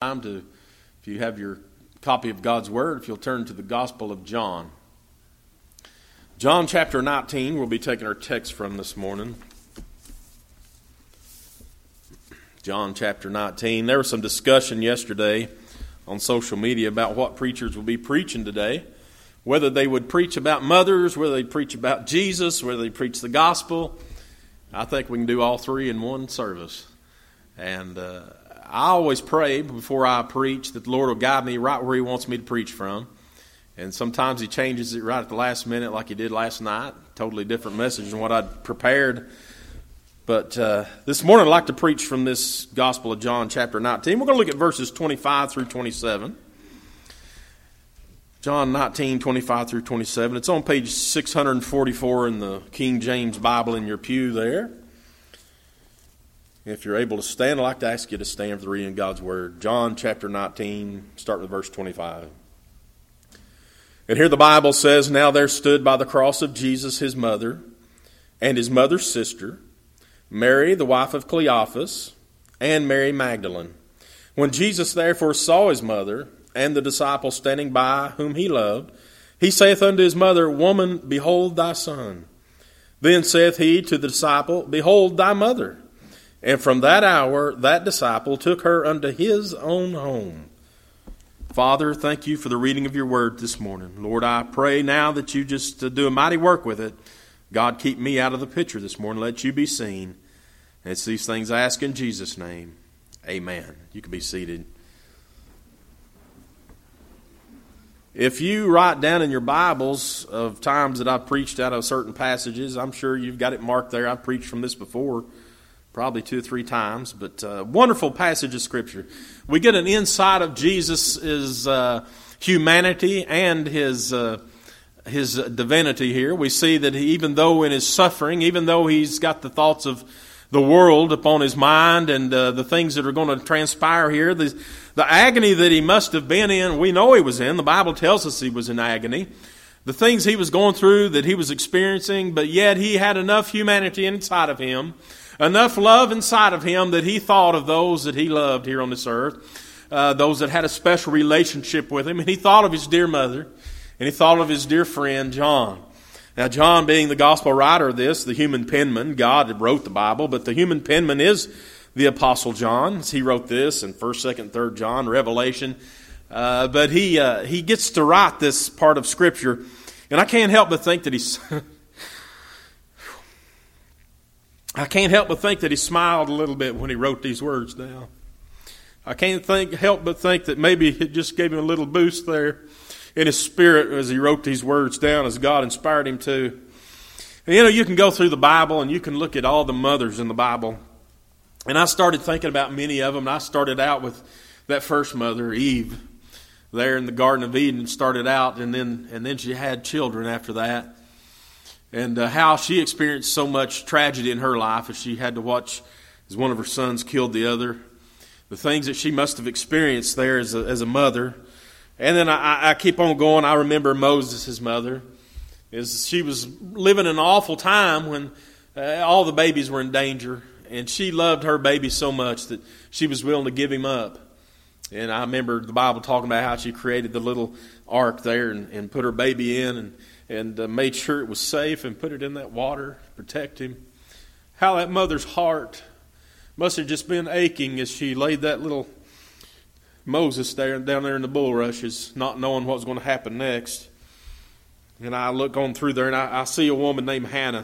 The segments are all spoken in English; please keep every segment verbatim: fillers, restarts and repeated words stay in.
time to, if you have your copy of God's Word, if you'll turn to the Gospel of John. John chapter nineteen, we'll be taking our text from this morning. John chapter nineteen. There was some discussion yesterday on social media about what preachers will be preaching today. Whether they would preach about mothers, whether they'd preach about Jesus, whether they preach the gospel. I think we can do all three in one service. And uh, I always pray before I preach that the Lord will guide me right where He wants me to preach from. And sometimes He changes it right at the last minute like He did last night. Totally different message than what I'd prepared. But uh, this morning I'd like to preach from this Gospel of John chapter nineteen. We're going to look at verses twenty-five through twenty-seven. John nineteen, twenty-five through twenty-seven. It's on page six forty-four in the King James Bible in your pew there. If you're able to stand, I'd like to ask you to stand for the reading of God's Word. John chapter nineteen, start with verse twenty-five. And here the Bible says, Now there stood by the cross of Jesus his mother, and his mother's sister, Mary the wife of Cleophas, and Mary Magdalene. When Jesus therefore saw his mother, and the disciple standing by whom he loved, he saith unto his mother, Woman, behold thy son. Then saith he to the disciple, Behold thy mother. And from that hour that disciple took her unto his own home. Father, thank you for the reading of your word this morning. Lord, I pray now that you just uh, do a mighty work with it. God, keep me out of the picture this morning. Let you be seen. And it's these things I ask in Jesus' name. Amen. You can be seated. If you write down in your Bibles of times that I've preached out of certain passages, I'm sure you've got it marked there. I've preached from this before, probably two or three times, but uh, wonderful passage of Scripture. We get an insight of Jesus' uh, humanity and his uh, his divinity here. We see that he, even though in his suffering, even though he's got the thoughts of the world upon his mind and uh, the things that are going to transpire here, the, the agony that he must have been in, we know he was in. The Bible tells us he was in agony. The things he was going through, that he was experiencing, but yet he had enough humanity inside of him, enough love inside of him that he thought of those that he loved here on this earth, uh, those that had a special relationship with him. And he thought of his dear mother, and he thought of his dear friend John. Now, John being the gospel writer of this, the human penman, God wrote the Bible, but the human penman is the Apostle John. He wrote this in first, second, third John, Revelation. Uh, but he uh, he gets to write this part of Scripture, and I can't help but think that he's... I can't help but think that he smiled a little bit when he wrote these words down. I can't think, help but think that maybe it just gave him a little boost there in his spirit as he wrote these words down, as God inspired him to. And you know, you can go through the Bible and you can look at all the mothers in the Bible. And I started thinking about many of them. I started out with that first mother, Eve, there in the Garden of Eden. Started out, and then and then she had children after that. And uh, how she experienced so much tragedy in her life as she had to watch as one of her sons killed the other. The things that she must have experienced there as a, as a mother. And then I, I keep on going. I remember Moses, his mother. Is she was living an awful time when uh, all the babies were in danger. And she loved her baby so much that she was willing to give him up. And I remember the Bible talking about how she created the little ark there and, and put her baby in and and uh, made sure it was safe and put it in that water to protect him. How that mother's heart must have just been aching as she laid that little Moses there down there in the bulrushes, not knowing what was going to happen next. And I look on through there, and I, I see a woman named Hannah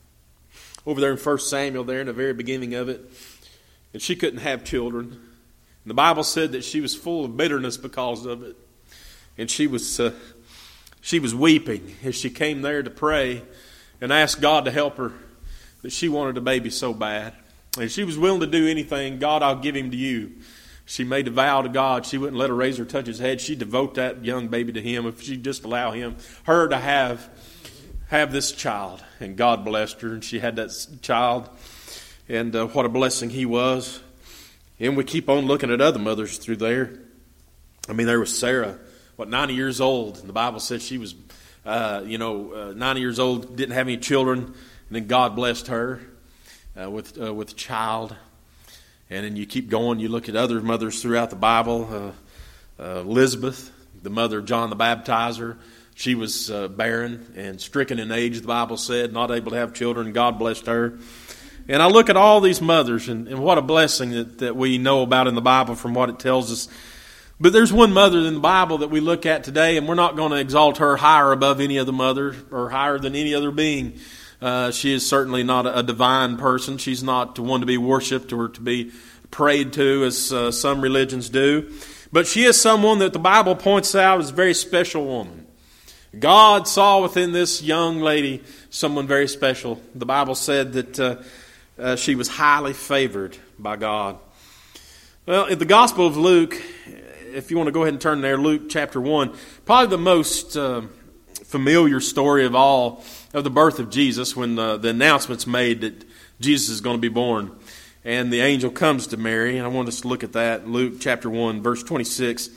over there in First Samuel there in the very beginning of it. And she couldn't have children. And the Bible said that she was full of bitterness because of it. And she was... Uh, She was weeping as she came there to pray and ask God to help her, that she wanted a baby so bad. And she was willing to do anything. God, I'll give him to you. She made a vow to God. She wouldn't let a razor touch his head. She'd devote that young baby to him if she'd just allow him, her to have, have this child. And God blessed her, and she had that child. And uh, what a blessing he was. And we keep on looking at other mothers through there. I mean, there was Sarah. What, ninety years old, and the Bible says she was, uh, you know, uh, ninety years old, didn't have any children, and then God blessed her uh, with uh, with a child. And then you keep going, you look at other mothers throughout the Bible. Uh, uh, Elizabeth, the mother of John the Baptizer, she was uh, barren and stricken in age, the Bible said, not able to have children. God blessed her. And I look at all these mothers, and, and what a blessing that, that we know about in the Bible from what it tells us. But there's one mother in the Bible that we look at today, and we're not going to exalt her higher above any other mother or higher than any other being. Uh, she is certainly not a, a divine person. She's not one to be worshipped or to be prayed to as uh, some religions do. But she is someone that the Bible points out as a very special woman. God saw within this young lady someone very special. The Bible said that uh, uh, she was highly favored by God. Well, in the Gospel of Luke, if you want to go ahead and turn there, Luke chapter one, probably the most uh, familiar story of all of the birth of Jesus, when uh, the announcement's made that Jesus is going to be born. And the angel comes to Mary, and I want us to look at that. Luke chapter one, verse twenty-six.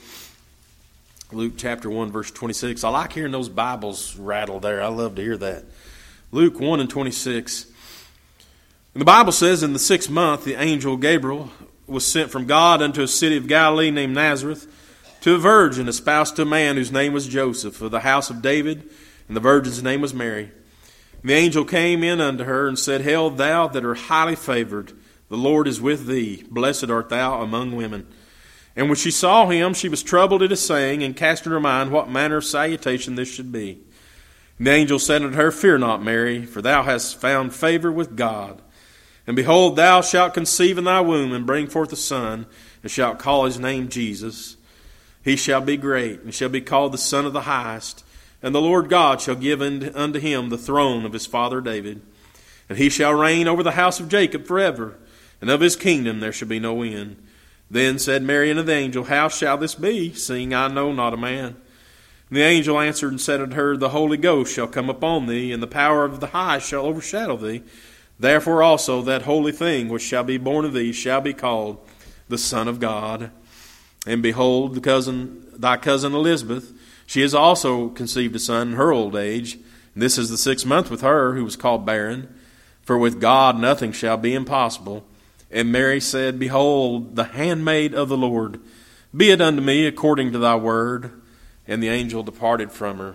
Luke chapter one, verse twenty-six. I like hearing those Bibles rattle there. I love to hear that. Luke one and twenty-six. And the Bible says, in the sixth month, the angel Gabriel was sent from God unto a city of Galilee named Nazareth, to a virgin espoused to a man whose name was Joseph, of the house of David, and the virgin's name was Mary. And the angel came in unto her and said, Hail, thou that art highly favored, the Lord is with thee. Blessed art thou among women. And when she saw him, she was troubled at his saying, and cast in her mind what manner of salutation this should be. And the angel said unto her, Fear not, Mary, for thou hast found favor with God. And behold, thou shalt conceive in thy womb, and bring forth a son, and shalt call his name Jesus. He shall be great, and shall be called the Son of the Highest. And the Lord God shall give unto him the throne of his father David. And he shall reign over the house of Jacob forever, and of his kingdom there shall be no end. Then said Mary unto the angel, How shall this be, seeing I know not a man? And the angel answered and said unto her, The Holy Ghost shall come upon thee, and the power of the Highest shall overshadow thee. Therefore also that holy thing which shall be born of thee shall be called the Son of God. And behold, the cousin, thy cousin Elizabeth, she has also conceived a son in her old age. And this is the sixth month with her, who was called barren. For with God nothing shall be impossible. And Mary said, Behold, the handmaid of the Lord, be it unto me according to thy word. And the angel departed from her.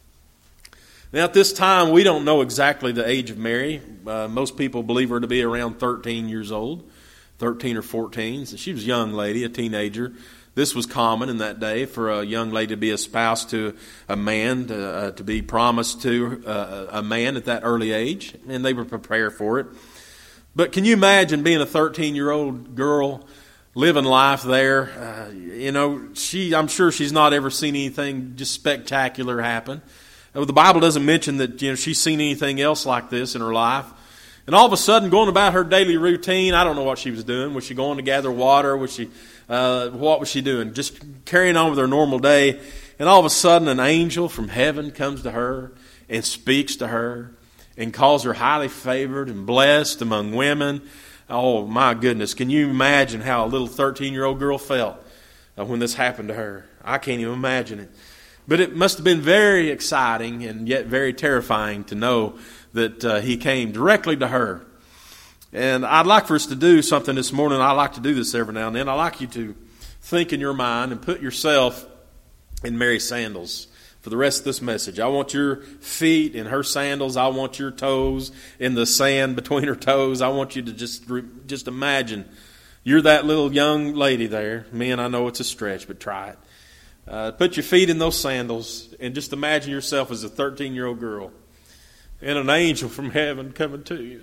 Now at this time, we don't know exactly the age of Mary. Uh, most people believe her to be around thirteen years old, thirteen or fourteen. So she was a young lady, a teenager. This was common in that day for a young lady to be espoused to a man, to, uh, to be promised to uh, a man at that early age, and they were prepared for it. But can you imagine being a thirteen-year-old girl living life there? Uh, you know, she I'm sure she's not ever seen anything just spectacular happen. The Bible doesn't mention that, you know, she's seen anything else like this in her life. And all of a sudden, going about her daily routine, I don't know what she was doing. Was she going to gather water? Was she, uh, what was she doing? Just carrying on with her normal day. And all of a sudden, an angel from heaven comes to her and speaks to her and calls her highly favored and blessed among women. Oh, my goodness. Can you imagine how a little thirteen-year-old girl felt uh, when this happened to her? I can't even imagine it. But it must have been very exciting and yet very terrifying to know that uh, he came directly to her. And I'd like for us to do something this morning. I like to do this every now and then. I'd like you to think in your mind and put yourself in Mary's sandals for the rest of this message. I want your feet in her sandals. I want your toes in the sand between her toes. I want you to just, just imagine you're that little young lady there. Man, I know it's a stretch, but try it. Uh, put your feet in those sandals and just imagine yourself as a thirteen-year-old girl and an angel from heaven coming to you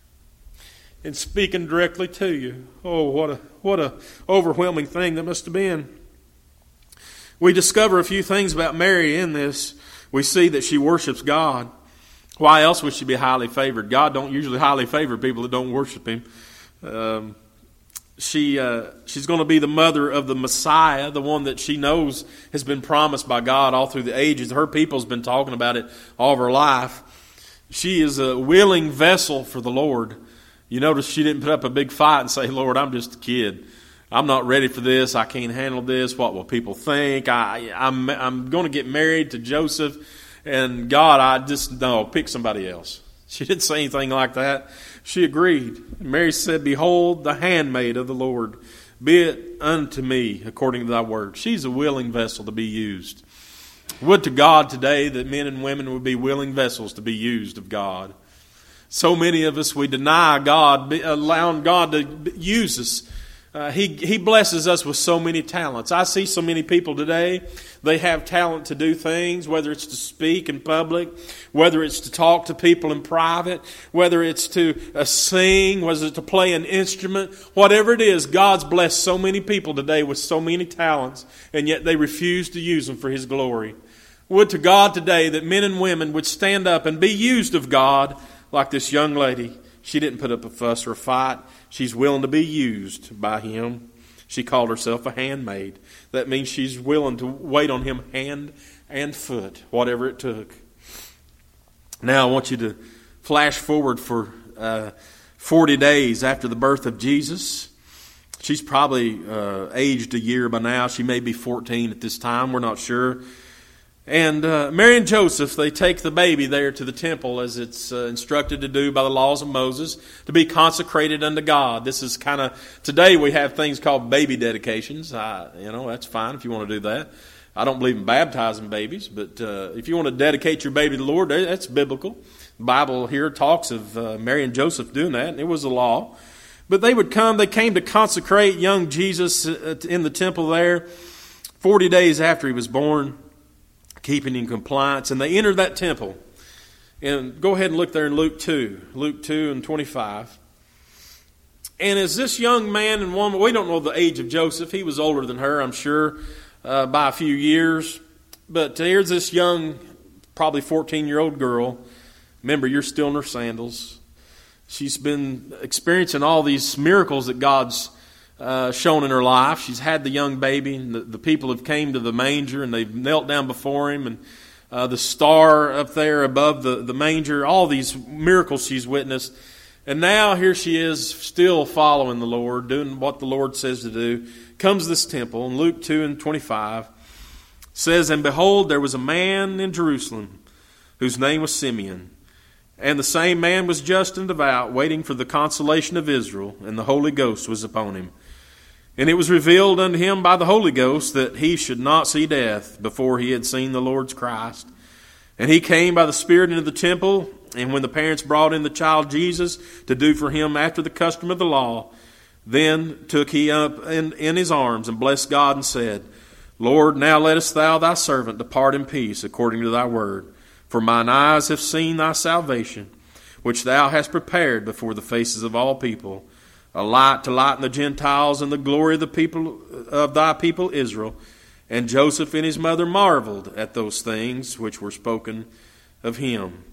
and speaking directly to you. Oh, what a what a overwhelming thing that must have been. We discover a few things about Mary in this. We see that she worships God. Why else would she be highly favored? God don't usually highly favor people that don't worship Him. Um, She uh, she's going to be the mother of the Messiah, the one that she knows has been promised by God all through the ages. Her people's been talking about it all of her life. She is a willing vessel for the Lord. You notice she didn't put up a big fight and say, Lord, I'm just a kid. I'm not ready for this. I can't handle this. What will people think? I, I'm, I'm going to get married to Joseph. And God, I just, no, pick somebody else. She didn't say anything like that. She agreed. Mary said, "Behold, the handmaid of the Lord, be it unto me according to thy word." She's a willing vessel to be used. Would to God today that men and women would be willing vessels to be used of God. So many of us, we deny God, allowing God to use us. Uh, he, he blesses us with so many talents. I see so many people today, they have talent to do things, whether it's to speak in public, whether it's to talk to people in private, whether it's to uh, sing, whether it's to play an instrument, whatever it is. God's blessed so many people today with so many talents, and yet they refuse to use them for His glory. Would to God today that men and women would stand up and be used of God like this young lady. She didn't put up a fuss or a fight. She's willing to be used by Him. She called herself a handmaid. That means she's willing to wait on Him hand and foot, whatever it took. Now I want you to flash forward for uh, forty days after the birth of Jesus. She's probably uh, aged a year by now. She may be fourteen at this time. We're not sure. And uh, Mary and Joseph, they take the baby there to the temple as it's uh, instructed to do by the laws of Moses, to be consecrated unto God. This is kind of, today we have things called baby dedications. I, you know, that's fine if you want to do that. I don't believe in baptizing babies, but uh, if you want to dedicate your baby to the Lord, that's biblical. The Bible here talks of uh, Mary and Joseph doing that, and it was a law. But they would come, they came to consecrate young Jesus in the temple there forty days after He was born, keeping in compliance, and they entered that temple. And go ahead and look there in Luke two, Luke two and twenty-five. And as this young man and woman, we don't know the age of Joseph. He was older than her, I'm sure, uh, by a few years. But here's this young, probably fourteen-year-old girl. Remember, you're still in her sandals. She's been experiencing all these miracles that God's Uh, shown in her life. She's had the young baby, and the, the people have came to the manger and they've knelt down before Him, and uh, the star up there above the, the manger, all these miracles she's witnessed. And now here she is, still following the Lord, doing what the Lord says to do. Comes to this temple, and Luke two and twenty-five says, "And behold, there was a man in Jerusalem whose name was Simeon. And the same man was just and devout, waiting for the consolation of Israel, and the Holy Ghost was upon him. And it was revealed unto him by the Holy Ghost that he should not see death before he had seen the Lord's Christ. And he came by the Spirit into the temple, and when the parents brought in the child Jesus to do for him after the custom of the law, then took he up in, in his arms and blessed God and said, Lord, now lettest thou thy servant depart in peace according to thy word. For mine eyes have seen thy salvation, which thou hast prepared before the faces of all people, a light to lighten the Gentiles and the glory of the people of thy people Israel. And Joseph and his mother marveled at those things which were spoken of him."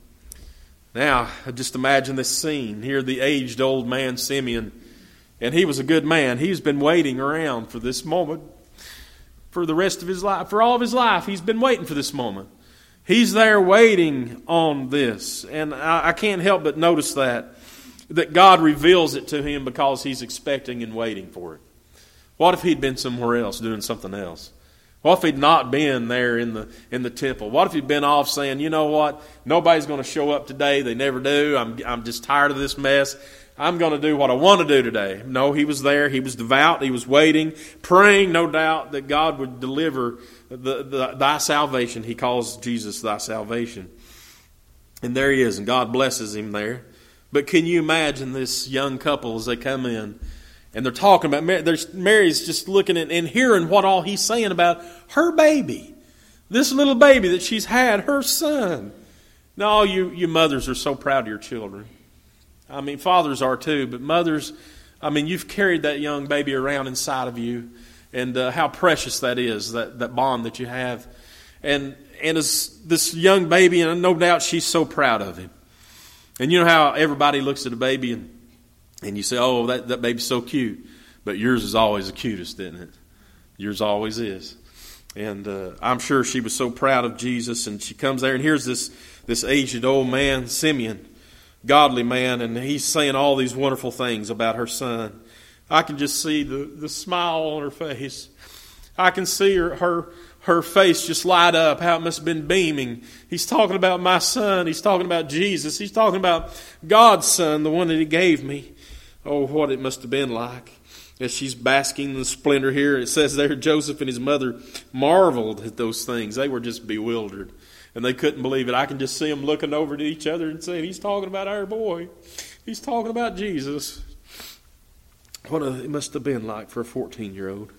Now, just imagine this scene. Here the aged old man Simeon, and he was a good man. He's been waiting around for this moment for the rest of his life. For all of his life, he's been waiting for this moment. He's there waiting on this. And I, I can't help but notice that. That God reveals it to him because he's expecting and waiting for it. What if he'd been somewhere else doing something else? What if he'd not been there in the in the temple? What if he'd been off saying, you know what, nobody's going to show up today. They never do. I'm I'm just tired of this mess. I'm going to do what I want to do today. No, he was there. He was devout. He was waiting, praying, no doubt, that God would deliver the, the thy salvation. He calls Jesus thy salvation. And there he is, and God blesses him there. But can you imagine this young couple as they come in and they're talking about Mary? There's, Mary's just looking at and hearing what all he's saying about her baby. This little baby that she's had, her son. Now, you, you mothers are so proud of your children. I mean, fathers are too, but mothers, I mean, you've carried that young baby around inside of you, and uh, how precious that is, that, that bond that you have. And, and as this young baby, and no doubt she's so proud of him. And you know how everybody looks at a baby and, and you say, oh, that, that baby's so cute. But yours is always the cutest, isn't it? Yours always is. And uh, I'm sure she was so proud of Jesus. And she comes there, and here's this, this aged old man, Simeon, godly man, and he's saying all these wonderful things about her son. I can just see the, the smile on her face. I can see her, her her face just light up, how it must have been beaming. He's talking about my son. He's talking about Jesus. He's talking about God's son, the one that he gave me. Oh, what it must have been like. As she's basking in the splendor here, it says there, Joseph and his mother marveled at those things. They were just bewildered. And they couldn't believe it. I can just see them looking over to each other and saying, he's talking about our boy. He's talking about Jesus. What a, it must have been like for a fourteen-year-old.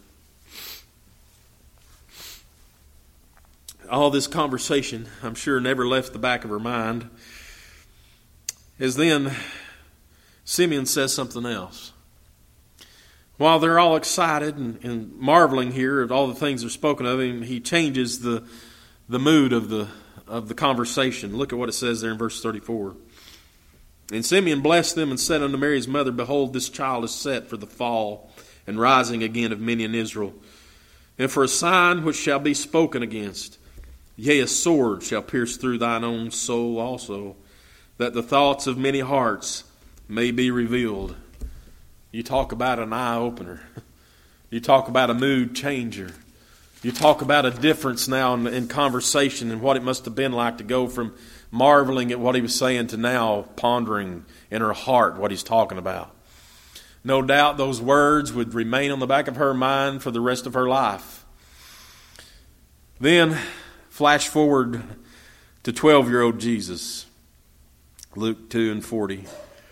All this conversation, I'm sure, never left the back of her mind. As then, Simeon says something else. While they're all excited and, and marveling here at all the things that are spoken of him, he changes the the mood of the of the conversation. Look at what it says there in verse thirty-four. And Simeon blessed them and said unto Mary's mother, Behold, this child is set for the fall and rising again of many in Israel, and for a sign which shall be spoken against. Yea, a sword shall pierce through thine own soul also, that the thoughts of many hearts may be revealed. You talk about an eye-opener. You talk about a mood changer. You talk about a difference now in, in conversation and what it must have been like to go from marveling at what he was saying to now pondering in her heart what he's talking about. No doubt those words would remain on the back of her mind for the rest of her life. Then, flash forward to twelve-year-old Jesus, Luke two and forty.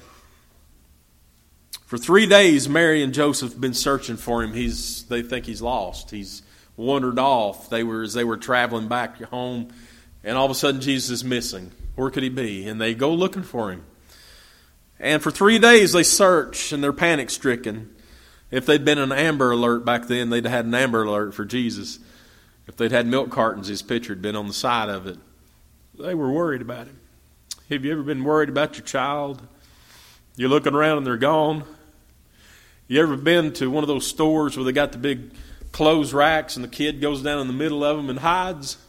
For three days, Mary and Joseph have been searching for him. He's, they think he's lost. He's wandered off. They were as they were traveling back home, and all of a sudden Jesus is missing. Where could he be? And they go looking for him. And for three days they search, and they're panic-stricken. If they'd been an Amber Alert back then, they'd had an Amber Alert for Jesus. If they'd had milk cartons, his picture had been on the side of it. They were worried about him. Have you ever been worried about your child? You're looking around and they're gone. You ever been to one of those stores where they got the big clothes racks and the kid goes down in the middle of them and hides?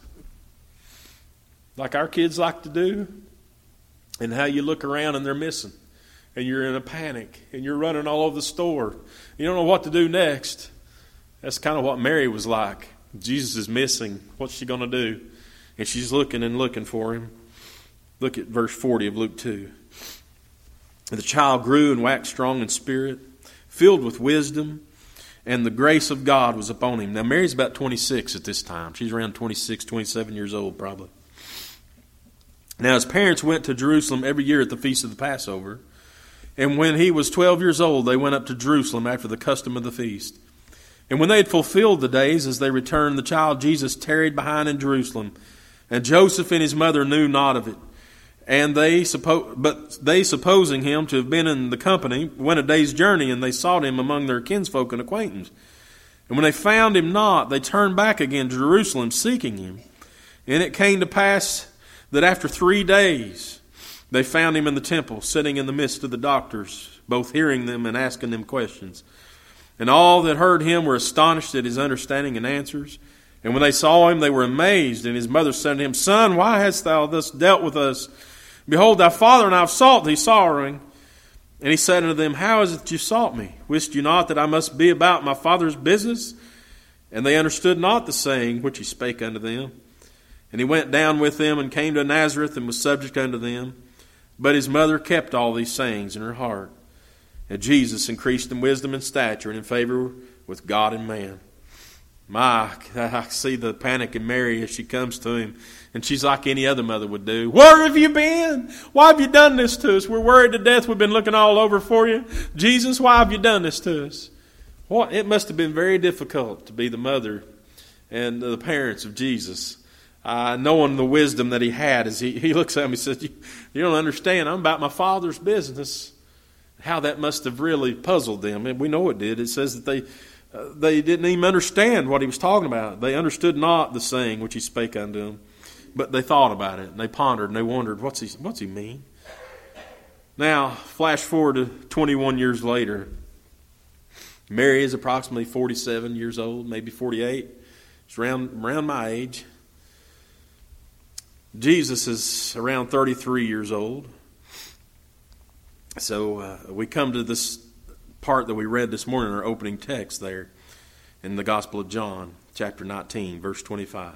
Like our kids like to do. And how you look around and they're missing. And you're in a panic. And you're running all over the store. You don't know what to do next. That's kind of what Mary was like. Jesus is missing. What's she going to do? And she's looking and looking for him. Look at verse forty of Luke two. And the child grew and waxed strong in spirit, filled with wisdom, and the grace of God was upon him. Now, Mary's about twenty-six at this time. She's around twenty-six, twenty-seven years old probably. Now, his parents went to Jerusalem every year at the feast of the Passover. And when he was twelve years old, they went up to Jerusalem after the custom of the feast. And when they had fulfilled the days, as they returned, the child Jesus tarried behind in Jerusalem. And Joseph and his mother knew not of it. And they suppo- but they, supposing him to have been in the company, went a day's journey, and they sought him among their kinsfolk and acquaintance. And when they found him not, they turned back again to Jerusalem, seeking him. And it came to pass that after three days they found him in the temple, sitting in the midst of the doctors, both hearing them and asking them questions. And all that heard him were astonished at his understanding and answers. And when they saw him, they were amazed. And his mother said to him, Son, why hast thou thus dealt with us? Behold, thy father and I have sought thee sorrowing. And he said unto them, How is it that you sought me? Wist you not that I must be about my father's business? And they understood not the saying which he spake unto them. And he went down with them and came to Nazareth and was subject unto them. But his mother kept all these sayings in her heart. And Jesus increased in wisdom and stature and in favor with God and man. My, I see the panic in Mary as she comes to him. And she's like any other mother would do. Where have you been? Why have you done this to us? We're worried to death. We've been looking all over for you. Jesus, why have you done this to us? What? It must have been very difficult to be the mother and the parents of Jesus. Uh, knowing the wisdom that he had as he, he looks at him and says, you, you don't understand. I'm about my father's business. How that must have really puzzled them. And we know it did. It says that they uh, they didn't even understand what he was talking about. They understood not the saying which he spake unto them. But they thought about it, and they pondered, and they wondered, what's he, what's he mean? Now, flash forward to twenty-one years later. Mary is approximately forty-seven years old, maybe forty-eight. She's around, around my age. Jesus is around thirty-three years old. So uh, we come to this part that we read this morning in our opening text there in the Gospel of John. chapter nineteen, verse twenty-five.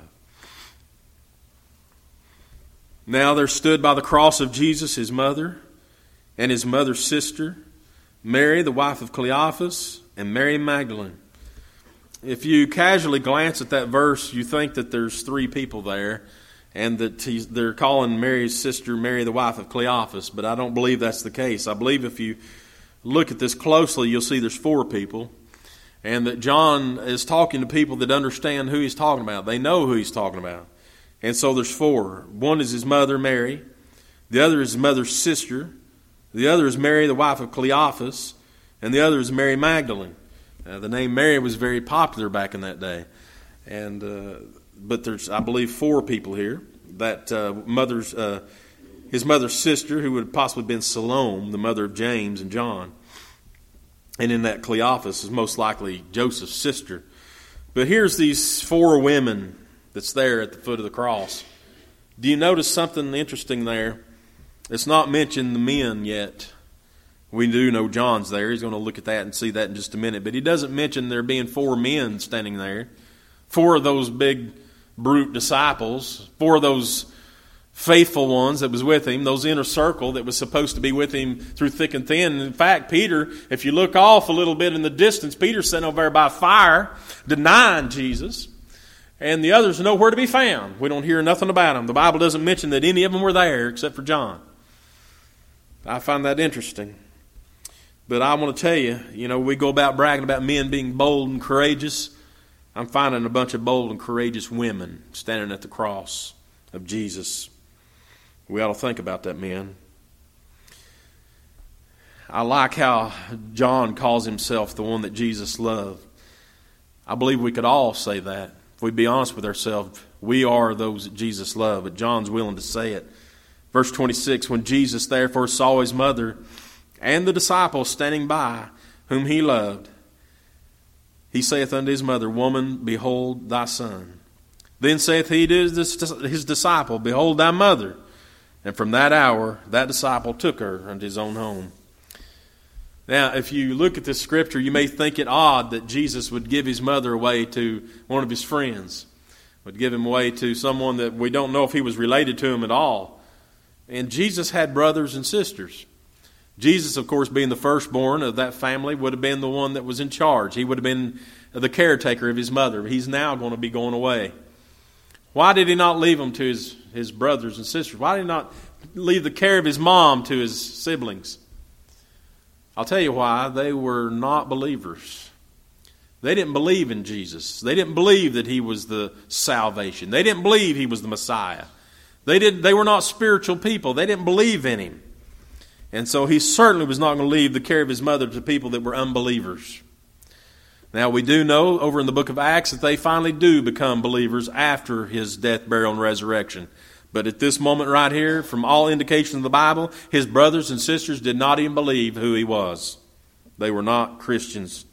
Now there stood by the cross of Jesus his mother and his mother's sister, Mary, the wife of Cleophas, and Mary Magdalene. If you casually glance at that verse, you think that there's three people there, and that he's, they're calling Mary's sister Mary, the wife of Cleophas, but I don't believe that's the case. I believe if you look at this closely, you'll see there's four people, and that John is talking to people that understand who he's talking about. They know who he's talking about. And so there's four. One is his mother, Mary. The other is his mother's sister. The other is Mary, the wife of Cleophas. And the other is Mary Magdalene. Uh, the name Mary was very popular back in that day. And uh, but there's, I believe, four people here. That uh, mother's, uh, his mother's sister, who would have possibly been Salome, the mother of James and John. And in that Cleophas is most likely Joseph's sister. But here's these four women that's there at the foot of the cross. Do you notice something interesting there? It's not mentioned the men yet. We do know John's there. He's going to look at that and see that in just a minute. But he doesn't mention there being four men standing there. Four of those big brute disciples. Four of those faithful ones that was with him. Those inner circle that was supposed to be with him through thick and thin. In fact, Peter, if you look off a little bit in the distance, Peter's sitting over there by fire, denying Jesus. And the others are nowhere to be found. We don't hear nothing about them. The Bible doesn't mention that any of them were there except for John. I find that interesting. But I want to tell you, you know, we go about bragging about men being bold and courageous. I'm finding a bunch of bold and courageous women standing at the cross of Jesus. We ought to think about that, men. I like how John calls himself the one that Jesus loved. I believe we could all say that. If we be honest with ourselves, we are those that Jesus loved, but John's willing to say it. Verse twenty-six, when Jesus therefore saw his mother and the disciples standing by, whom he loved, he saith unto his mother, Woman, behold thy son. Then saith he to his disciple, Behold thy mother. And from that hour, that disciple took her unto his own home. Now, if you look at this scripture, you may think it odd that Jesus would give his mother away to one of his friends, would give him away to someone that we don't know if he was related to him at all. And Jesus had brothers and sisters. Jesus, of course, being the firstborn of that family, would have been the one that was in charge. He would have been the caretaker of his mother. He's now going to be going away. Why did he not leave them to his, his brothers and sisters? Why did he not leave the care of his mom to his siblings? I'll tell you why. They were not believers. They didn't believe in Jesus. They didn't believe that he was the salvation. They didn't believe he was the Messiah. They did. They were not spiritual people. They didn't believe in him. And so he certainly was not going to leave the care of his mother to people that were unbelievers. Now we do know over in the book of Acts that they finally do become believers after his death, burial, and resurrection. But at this moment right here, from all indications of the Bible, his brothers and sisters did not even believe who he was. They were not Christians.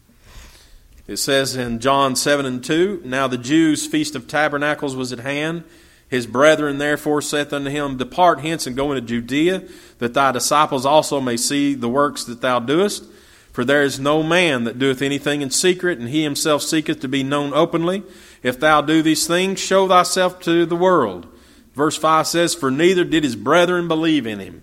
It says in John seven and two, Now the Jews' feast of tabernacles was at hand. His brethren therefore saith unto him, Depart hence and go into Judea, that thy disciples also may see the works that thou doest. For there is no man that doeth anything in secret, and he himself seeketh to be known openly. If thou do these things, show thyself to the world. Verse five says, For neither did his brethren believe in him.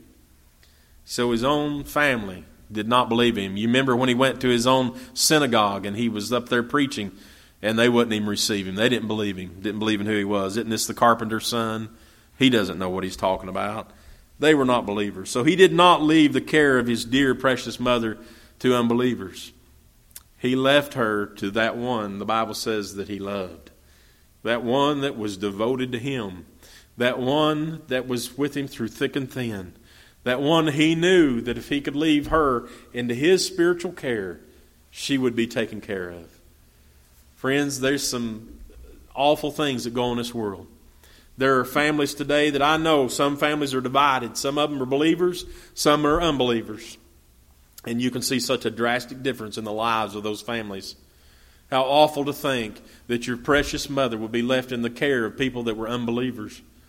So his own family did not believe him. You remember when he went to his own synagogue and he was up there preaching, and they wouldn't even receive him. They didn't believe him, didn't believe in who he was. Isn't this the carpenter's son? He doesn't know what he's talking about. They were not believers. So he did not leave the care of his dear, precious mother to unbelievers. He left her to that one the Bible says that he loved. That one that was devoted to him. That one that was with him through thick and thin. That one he knew that if he could leave her into his spiritual care, she would be taken care of. Friends, there's some awful things that go on in this world. There are families today that I know, some families are divided. Some of them are believers, some are unbelievers. And you can see such a drastic difference in the lives of those families. How awful to think that your precious mother would be left in the care of people that were unbelievers.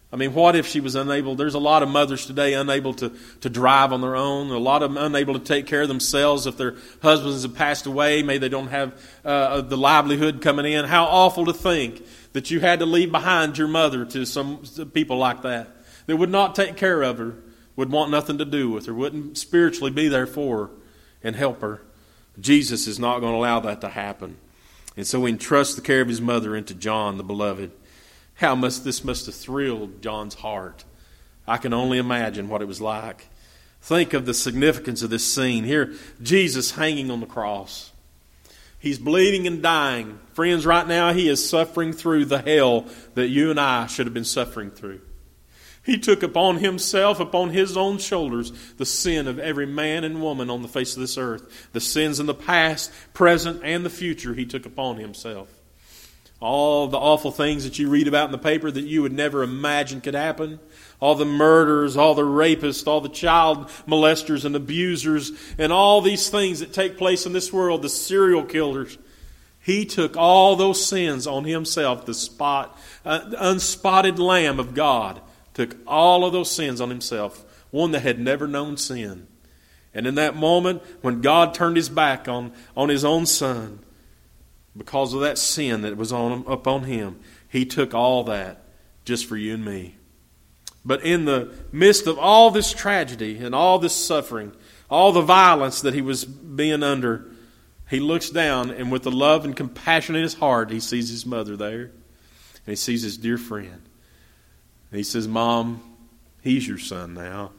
I mean, what if she was unable? There's a lot of mothers today unable to, to drive on their own. A lot of them unable to take care of themselves if their husbands have passed away. Maybe they don't have uh, the livelihood coming in. How awful to think that you had to leave behind your mother to some people like that, that would not take care of her, would want nothing to do with her, wouldn't spiritually be there for her and help her. Jesus is not going to allow that to happen. And so he entrusts the care of his mother into John, the beloved. How much this must have thrilled John's heart. I can only imagine what it was like. Think of the significance of this scene. Here, Jesus hanging on the cross. He's bleeding and dying. Friends, right now he is suffering through the hell that you and I should have been suffering through. He took upon himself, upon his own shoulders, the sin of every man and woman on the face of this earth. The sins in the past, present, and the future he took upon himself. All the awful things that you read about in the paper that you would never imagine could happen. All the murderers, all the rapists, all the child molesters and abusers, and all these things that take place in this world, the serial killers. He took all those sins on himself, the spot, uh, unspotted Lamb of God. Took all of those sins on himself, one that had never known sin. And in that moment, when God turned his back on, on his own son, because of that sin that was on him, upon him, he took all that just for you and me. But in the midst of all this tragedy and all this suffering, all the violence that he was being under, he looks down and with the love and compassion in his heart, he sees his mother there. And he sees his dear friend. And he says, Mom, he's your son now.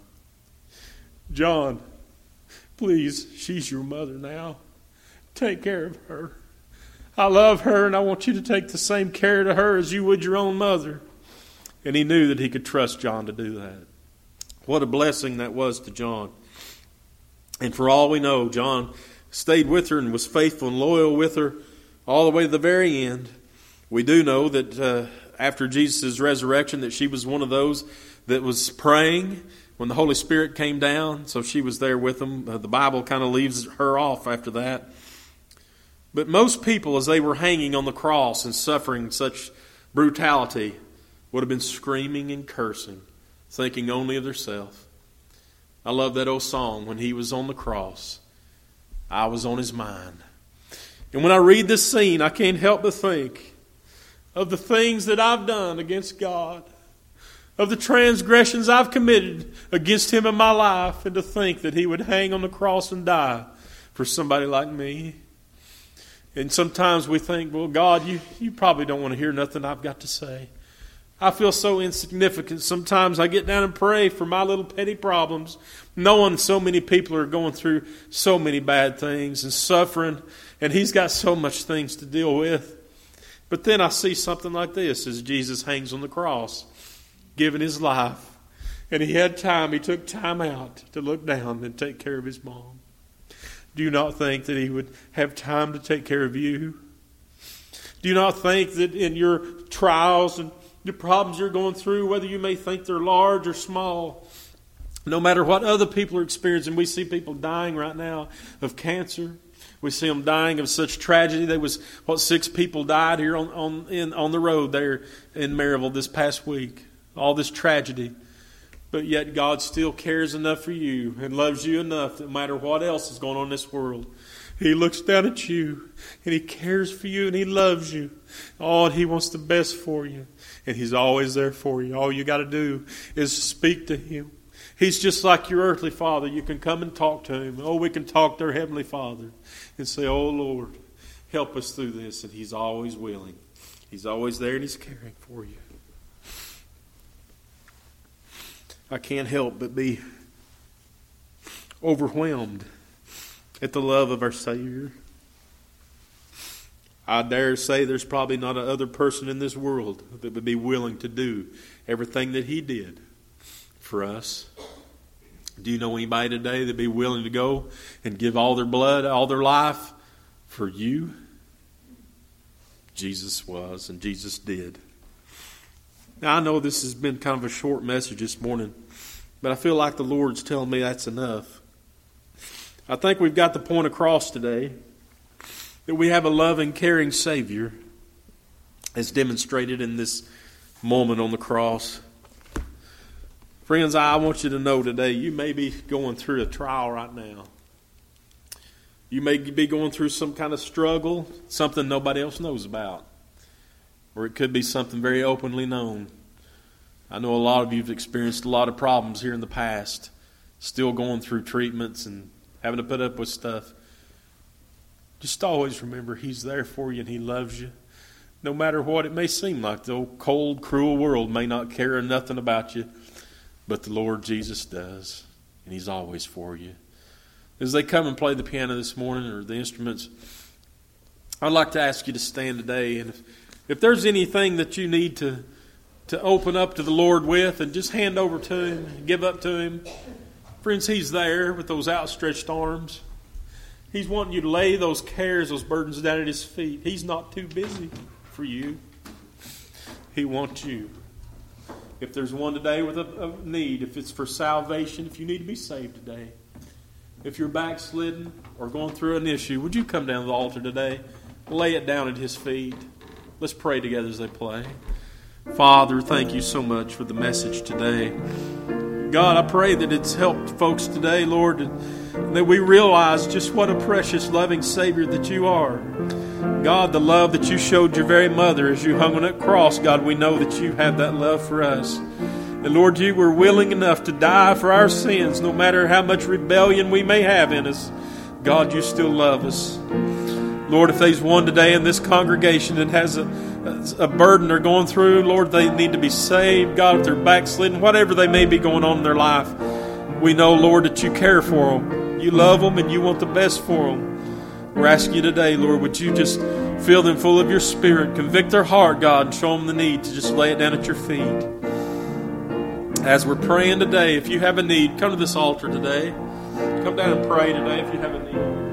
John, please, she's your mother now. Take care of her. I love her, and I want you to take the same care to her as you would your own mother. And he knew that he could trust John to do that. What a blessing that was to John. And for all we know, John stayed with her and was faithful and loyal with her all the way to the very end. We do know that uh, after Jesus' resurrection, that she was one of those that was praying when the Holy Spirit came down. So she was there with them. Uh, the Bible kind of leaves her off after that. But most people, as they were hanging on the cross and suffering such brutality, would have been screaming and cursing, thinking only of themselves. I love that old song, when he was on the cross, I was on his mind. And when I read this scene, I can't help but think of the things that I've done against God, of the transgressions I've committed against him in my life, and to think that he would hang on the cross and die for somebody like me. And sometimes we think, well, God, you, you probably don't want to hear nothing I've got to say. I feel so insignificant. Sometimes I get down and pray for my little petty problems, knowing so many people are going through so many bad things and suffering, and he's got so much things to deal with. But then I see something like this as Jesus hangs on the cross, giving his life. And he had time, he took time out to look down and take care of his mom. Do you not think that he would have time to take care of you? Do you not think that in your trials and the problems you're going through, whether you may think they're large or small, no matter what other people are experiencing, we see people dying right now of cancer. We see them dying of such tragedy. There was, what, six people died here on, on, in, on the road there in Maryville this past week. All this tragedy. But yet God still cares enough for you and loves you enough that no matter what else is going on in this world, he looks down at you and he cares for you and he loves you. Oh, and he wants the best for you. And he's always there for you. All you got to do is speak to him. He's just like your earthly father. You can come and talk to him. Oh, we can talk to our heavenly Father and say, oh, Lord, help us through this. And he's always willing. He's always there and he's caring for you. I can't help but be overwhelmed at the love of our Savior. I dare say there's probably not another person in this world that would be willing to do everything that he did for us. Do you know anybody today that would be willing to go and give all their blood, all their life for you? Jesus was, and Jesus did. Now, I know this has been kind of a short message this morning, but I feel like the Lord's telling me that's enough. I think we've got the point across today that we have a loving, caring Savior as demonstrated in this moment on the cross. Friends, I want you to know today, you may be going through a trial right now. You may be going through some kind of struggle, something nobody else knows about. Or it could be something very openly known. I know a lot of you have experienced a lot of problems here in the past, still going through treatments and having to put up with stuff. Just always remember He's there for you and He loves you. No matter what it may seem like, the old cold, cruel world may not care nothing about you, but the Lord Jesus does, and He's always for you. As they come and play the piano this morning or the instruments, I'd like to ask you to stand today. And if, if there's anything that you need to, to open up to the Lord with and just hand over to Him, give up to Him, friends, He's there with those outstretched arms. He's wanting you to lay those cares, those burdens down at His feet. He's not too busy for you. He wants you. If there's one today with a, a need, if it's for salvation, if you need to be saved today, if you're backslidden or going through an issue, would you come down to the altar today? Lay it down at His feet. Let's pray together as they play. Father, thank you so much for the message today. God, I pray that it's helped folks today, Lord, and that we realize just what a precious, loving Savior that you are. God, the love that you showed your very mother as you hung on that cross, God, we know that you have that love for us. And Lord, you were willing enough to die for our sins, no matter how much rebellion we may have in us. God, you still love us. Lord, if there's one today in this congregation that has a, a burden they're going through, Lord, they need to be saved. God, if they're backslidden, whatever they may be going on in their life, we know, Lord, that you care for them. You love them and you want the best for them. We're asking you today, Lord, would you just fill them full of your Spirit, convict their heart, God, and show them the need to just lay it down at your feet. As we're praying today, if you have a need, come to this altar today. Come down and pray today if you have a need.